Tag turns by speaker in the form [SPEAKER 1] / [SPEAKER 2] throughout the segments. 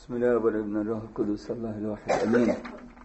[SPEAKER 1] بسم الله والابن الروح القدس الله الواحد امين.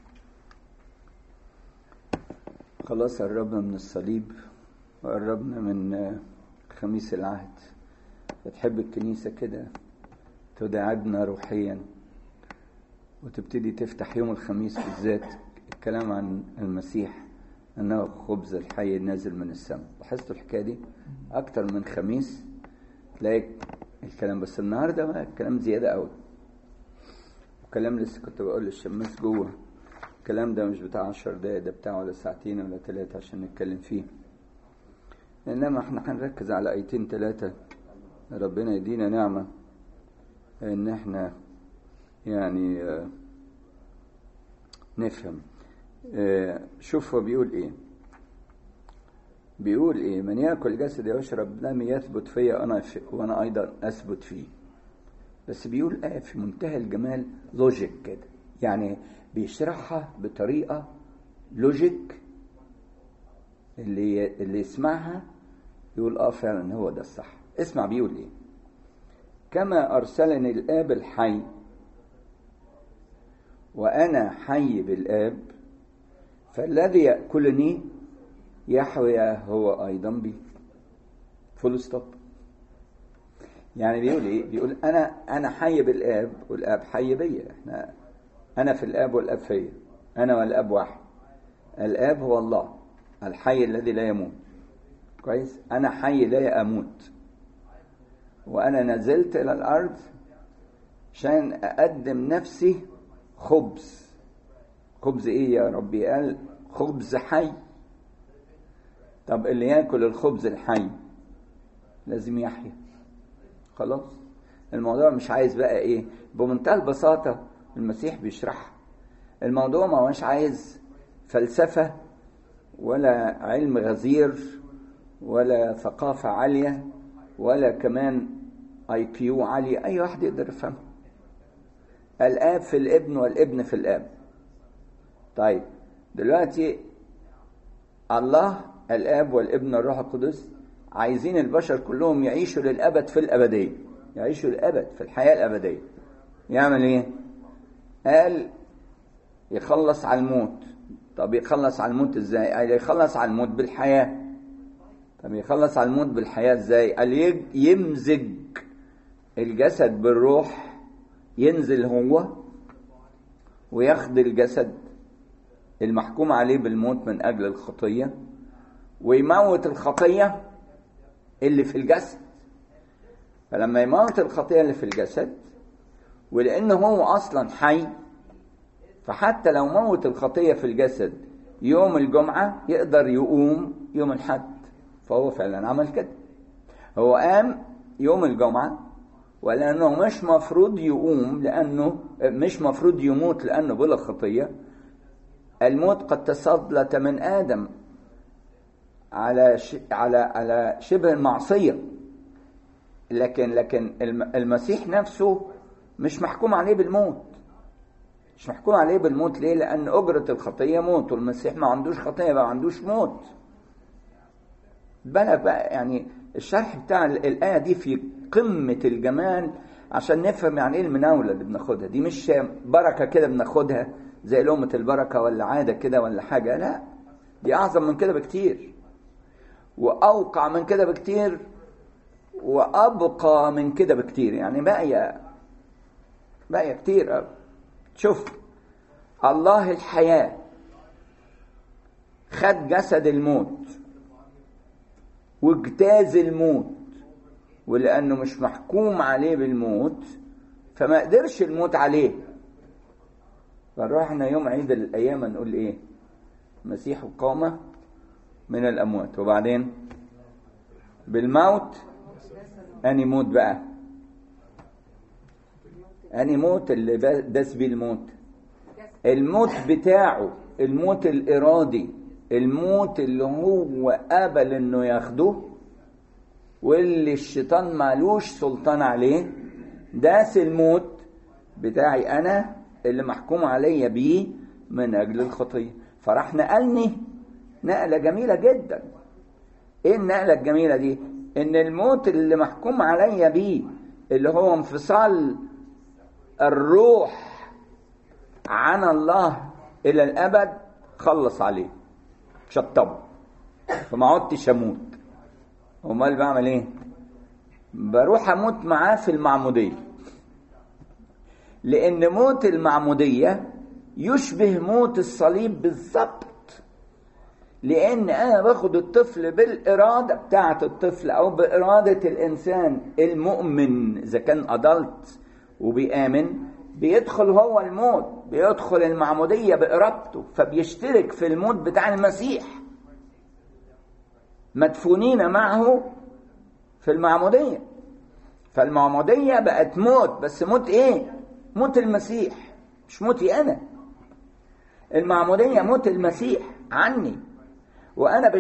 [SPEAKER 1] خلاص قربنا من الصليب وقربنا من خميس العهد. بتحب الكنيسة كده تدعبنا روحيا وتبتدي تفتح يوم الخميس بالذات الكلام عن المسيح انه خبز الحي نازل من السماء. لاحظتوا الحكاية دي اكتر من خميس تلاقي الكلام، بس النهارده بقى الكلام زيادة قوي. كلام لسه كنت بقول للشماس جوه، الكلام ده مش بتاع 10 دقايق، ده بتاع ولا ساعتين ولا 3 عشان نتكلم فيه. انما احنا هنركز على ايتين 3. ربنا يدينا نعمة ان احنا يعني نفهم. شوف هو بيقول ايه. بيقول ايه؟ من يأكل جسدي ويشرب دمي يثبت فيا وانا ايضا اثبت فيه. بس بيقول في منتهى الجمال، لوجيك كده، يعني بيشرحها بطريقة لوجيك. اللي يسمعها يقول فعلا هو ده الصح. اسمع بيقول ايه: كما أرسلني الآب الحي وأنا حي بالآب، فالذي يأكلني يحيا هو أيضا بي. فول ستوب. يعني بيقول ايه؟ بيقول انا حي بالآب والآب حي بيا. انا في الآب والآب فيا، انا والآب واحد. الآب هو الله الحي الذي لا يموت. كويس؟ انا حي لا اموت، وانا نزلت الى الارض عشان اقدم نفسي خبز. خبز ايه يا ربي؟ قال خبز حي. طب اللي ياكل الخبز الحي لازم يحيا. خلاص الموضوع مش عايز بقى ايه، بمنتهى البساطة المسيح بيشرح الموضوع. ما مش عايز فلسفة ولا علم غزير ولا ثقافة عالية ولا كمان IQ عالي. اي واحد يقدر يفهم. الآب في الابن والابن في الآب. طيب دلوقتي الله الآب والابن والروح القدس عايزين البشر كلهم يعيشوا للأبد في الأبدية، يعيشوا للأبد في الحياة الأبدية. يعمل ايه؟ قال يخلص على الموت. طب يخلص على الموت ازاي؟ قال يخلص على الموت بالحياة. طب يخلص على الموت بالحياة ازاي؟ قال يمزج الجسد بالروح، ينزل هو وياخد الجسد المحكوم عليه بالموت من أجل الخطية ويموت الخطية اللي في الجسد. فلما يموت الخطية اللي في الجسد، ولأنه هو أصلا حي، فحتى لو موت الخطية في الجسد يوم الجمعة يقدر يقوم يوم الحد. فهو فعلا عمل كده. هو قام يوم الجمعة، ولأنه مش مفروض يقوم، لأنه مش مفروض يموت لأنه بلا خطية. الموت قد تسلط من آدم على شبه المعصية، لكن المسيح نفسه مش محكوم عليه بالموت. مش محكوم عليه بالموت ليه؟ لأن أجرة الخطية موت، والمسيح ما عندوش خطية، ما عندوش موت. بالك بقى يعني الشرح بتاع الآية دي في قمة الجمال عشان نفهم يعني ايه المناولة اللي بناخدها دي. مش بركة كده بناخدها زي لقمة البركة ولا عادة كده ولا حاجة، لا، دي أعظم من كده بكتير وأوقع من كده بكتير وأبقى من كده بكتير. يعني بقى كتير. شوف، الله الحياة خد جسد الموت واجتاز الموت، ولأنه مش محكوم عليه بالموت فما قدرش الموت عليه. فنروحنا يوم عيد الأيام نقول ايه؟ مسيح قام من الأموات. وبعدين بالموت أني موت بقى، أني موت اللي داس بيه الموت. الموت بتاعه، الموت الإرادي، الموت اللي هو قابل إنه ياخده واللي الشيطان مالوش سلطان عليه. داس الموت بتاعي أنا اللي محكوم عليا بيه من أجل الخطية. فراح نقلني نقلة جميلة جدا. إيه النقلة الجميلة دي؟ إن الموت اللي محكوم عليا بيه اللي هو انفصال الروح عن الله إلى الأبد خلص عليه، شطبه، فما عدتش أموت. امال بعمل ايه؟ بروح اموت معاه في المعمودية، لان موت المعمودية يشبه موت الصليب بالضبط، لان انا باخد الطفل بالارادة بتاعة الطفل او بارادة الانسان المؤمن اذا كان ادلت وبيآمن، بيدخل هو الموت، بيدخل المعمودية بارادته، فبيشترك في الموت بتاع المسيح، مدفونين معه في المعمودية. فالمعمودية بقت موت، بس موت ايه؟ موت المسيح، مش موتي انا. المعمودية موت المسيح عني، وانا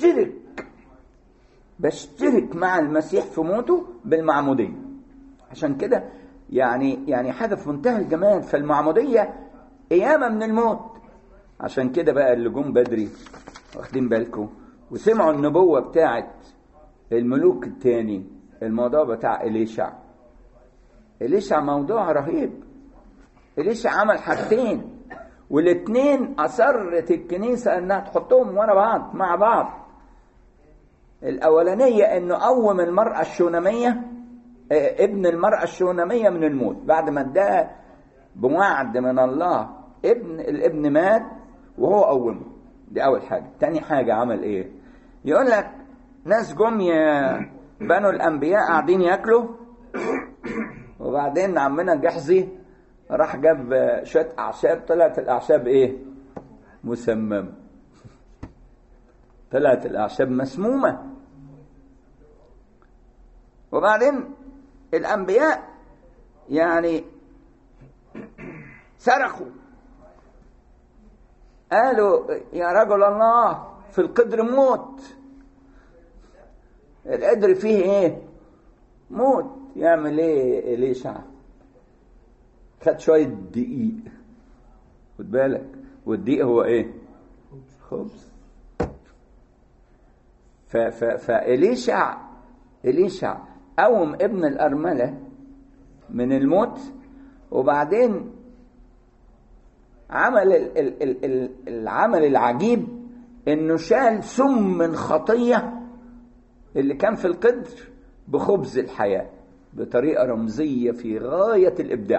[SPEAKER 1] بشترك مع المسيح في موته بالمعمودية. عشان كده يعني حاجة في منتهى الجمال. فالمعمودية قيامة من الموت. عشان كده بقى اللي جم بدري واخدين بالكم وسمعوا النبوة بتاعت الملوك التاني، الموضوع بتاع إليشع موضوع رهيب. إليشع عمل حاجتين، والاتنين أصرت الكنيسة أنها تحطهم ورا بعض مع بعض. الأولانية أنه قوم المرأة الشونامية، ابن المرأة الشونامية من الموت، بعد ما اداه بوعد من الله الابن مات وهو قومه. دي أول حاجة. تاني حاجة عمل إيه؟ يقول لك ناس جم بنوا الأنبياء قاعدين يأكلوا، وبعدين عمنا جحزي راح جاب شوية أعشاب، طلعت الأعشاب إيه؟ مسممة. طلعت الأعشاب مسمومة. وبعدين الأنبياء يعني صرخوا، قالوا يا رجل الله في القدر موت. القدر فيه ايه؟ موت. يعمل ايه إليشع؟ خد شوية دقيق، خد بالك، والدقيق هو ايه؟ خبز. فإليشع قوم ابن الأرملة من الموت، وبعدين عمل العمل العجيب انه شال سم الخطية اللي كان في القدر بخبز الحياة، بطريقة رمزية في غاية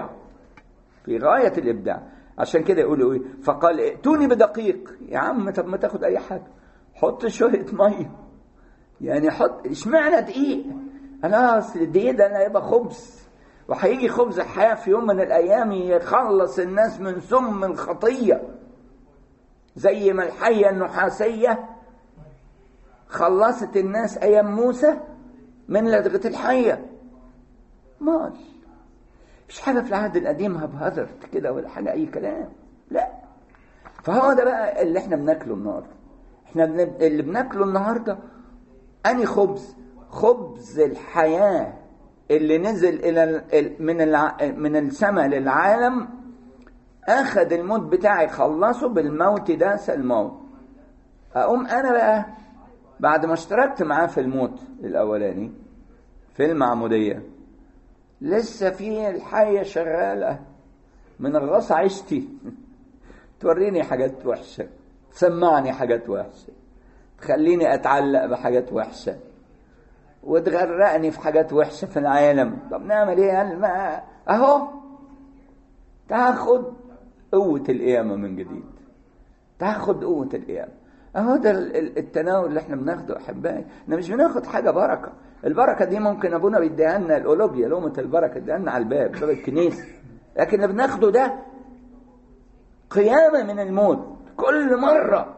[SPEAKER 1] الإبداع. عشان كده يقولوا ايه؟ فقال ائتوني بدقيق. يا عم طب ما تاخد اي حاجة، حط شوية مية، يعني حط، اشمعنى دقيق؟ انا اصل الدقيق ده انا يبقى خبز، وهيجي خبز الحياة في يوم من الأيام يخلص الناس من سم الخطية، زي ما الحية النحاسية خلصت الناس أيام موسى من لدغة الحية. مال مش حاجة في العهد القديم هبهدرت كده ولا حاجة أي كلام، لا. فهو ده بقى اللي احنا بناكله النهاردة. احنا اللي بناكله النهاردة أني خبز الحياة اللي نزل من السماء للعالم، أخذ الموت بتاعي خلصه بالموت داس الموت. أقوم أنا بقى بعد ما اشتركت معاه في الموت الأولاني في المعمودية، لسه في الحية شغالة من الغص عشتي توريني حاجات وحشة، تسمعني حاجات وحشة، تخليني أتعلق بحاجات وحشة، وتغرقني في حاجات وحشة في العالم. طب نعمل ايه؟ ما اهو تاخد قوة القيامة من جديد، تاخد قوة القيامة. اهو ده التناول اللي احنا بناخده احبائي. احنا مش بناخد حاجة بركة. البركة دي ممكن ابونا بيديها لنا، الأولوبيا لومة البركة اديها لنا على الباب الكنيسة، لكن اللي بناخده ده قيامة من الموت. كل مرة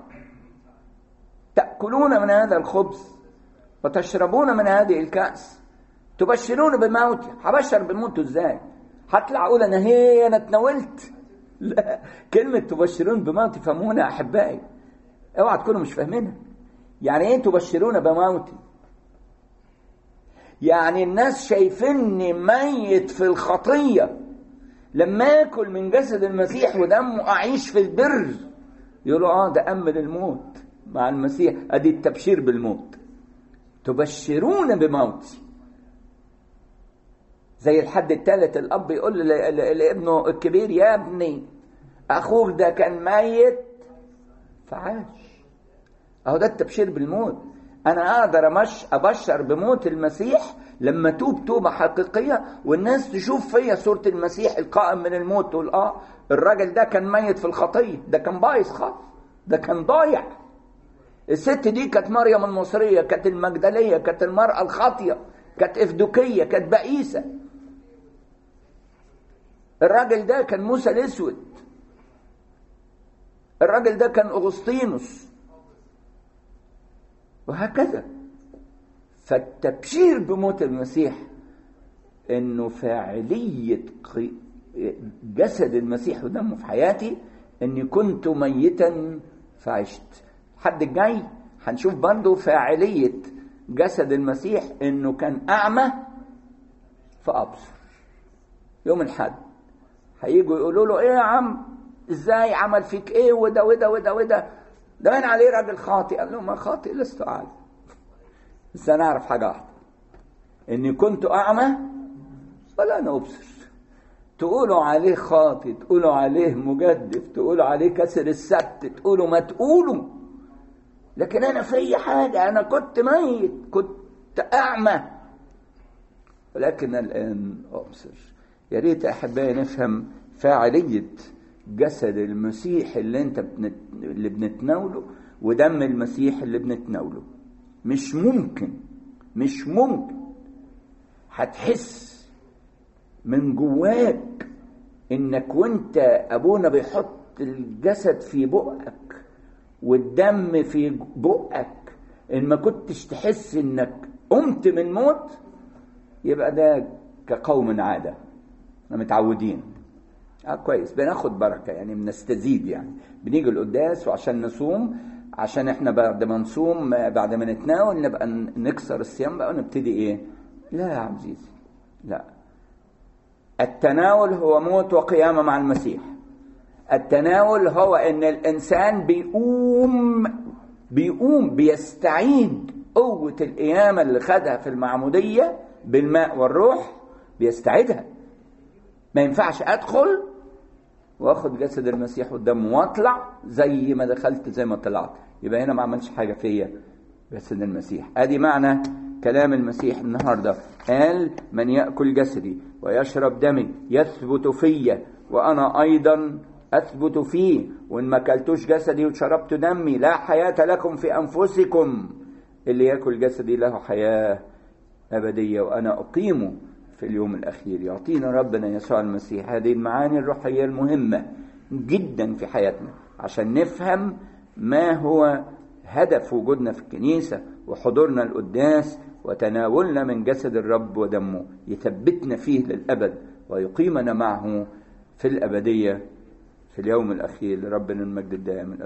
[SPEAKER 1] تأكلون من هذا الخبز وتشربون من هذه الكأس تبشرون بموتي. هبشر بموته ازاي؟ هطلع اقول انا اتناولت؟ لا، كلمة تبشرون بموتي فهمونا احبائي، اوعى تكونوا مش فاهمينها. يعني ايه تبشرون بموتي؟ يعني الناس شايفيني ميت في الخطية، لما اكل من جسد المسيح ودمه اعيش في البر، يقولوا ده امن الموت مع المسيح. ادي التبشير بالموت. تبشرون بموتي. زي الحد الثالث الأب يقول لابنه الكبير: يا ابني أخوك ده كان ميت فعاش. أهو ده التبشير بالموت. أنا أقدر أبشر بموت المسيح لما توب توبة حقيقية، والناس تشوف فيا صورة المسيح القائم من الموت، تقول الراجل ده كان ميت في الخطية، ده كان بايظ خالص، ده كان ضايع. الست دي كانت مريم المصرية، كانت المجدلية، كانت المرأة الخاطية، كانت إفدوكية، كانت بائسة. الراجل ده كان موسى الأسود، الراجل ده كان أغسطينوس، وهكذا. فالتبشير بموت المسيح انه فاعلية جسد المسيح ودمه في حياتي، اني كنت ميتا فعشت. الحد الجاي هنشوف برضه فاعلية جسد المسيح انه كان اعمى فابصر. يوم الحد هيجوا يقولوا له: ايه يا عم، ازاي عمل فيك ايه وده وده وده وده، ده باين عليه راجل خاطئ. قال له: ما خاطئ لست اعلم، بس انا اعرف حاجه واحده، اني كنت اعمى ولا انا ابصر. تقولوا عليه خاطئ، تقولوا عليه مجدف، تقولوا عليه كسر السبت، تقولوا ما تقولوا، لكن انا في حاجه، انا كنت ميت، كنت اعمى، ولكن الان ابصر. يا ريت احبائي نفهم فاعليه جسد المسيح اللي بنتناوله، ودم المسيح اللي بنتناوله. مش ممكن هتحس من جواك انك وانت ابونا بيحط الجسد في بقك والدم في بقك، ان ما كنتش تحس انك قمت من موت، يبقى ده كقوم عادة متعودين. كويس، بناخد بركة يعني، بنستزيد يعني، بنيجي القداس وعشان نصوم، عشان احنا بعد ما نصوم بعد ما نتناول نبقى نكسر الصيام بقى ونبتدي ايه. لا يا عزيزي، لا. التناول هو موت وقيامة مع المسيح. التناول هو ان الانسان بيقوم بيستعيد قوة القيامة اللي خدها في المعمودية بالماء والروح، بيستعيدها. ما ينفعش ادخل واخد جسد المسيح والدم واطلع زي ما دخلت زي ما طلعت، يبقى هنا ما عملش حاجة فيا جسد المسيح. ادي معنى كلام المسيح النهاردة. قال: من يأكل جسدي ويشرب دمي يثبت فيا وأنا أيضا أثبت فيه، وإن ما أكلتوش جسدي وشربت دمي لا حياة لكم في أنفسكم. اللي يأكل جسدي له حياة أبدية وأنا أقيمه في اليوم الأخير. يعطينا ربنا يسوع المسيح هذه المعاني الروحية المهمة جدا في حياتنا، عشان نفهم ما هو هدف وجودنا في الكنيسة وحضورنا القداس وتناولنا من جسد الرب ودمه، يثبتنا فيه للأبد ويقيمنا معه في الأبدية في اليوم الأخير. لربنا المجد الدائم.